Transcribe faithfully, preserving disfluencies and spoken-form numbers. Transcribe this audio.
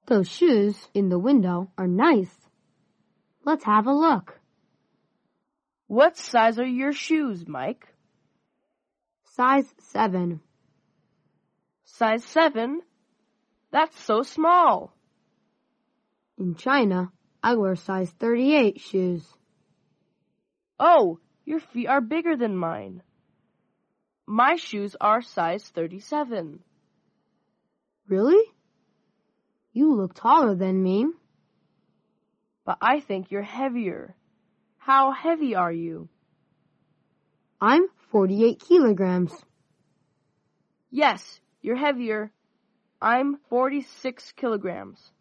Those shoes in the window are nice. Let's have a look. What size are your shoes, Mike? Size seven. Size seven? That's so small. In China, I wear size thirty-eight shoes. Oh, your feet are bigger than mine. My shoes are size thirty-seven. Really? You look taller than me. But I think you're heavier. How heavy are you? I'm forty-eight kilograms. Yes, you're heavier. I'm forty-six kilograms.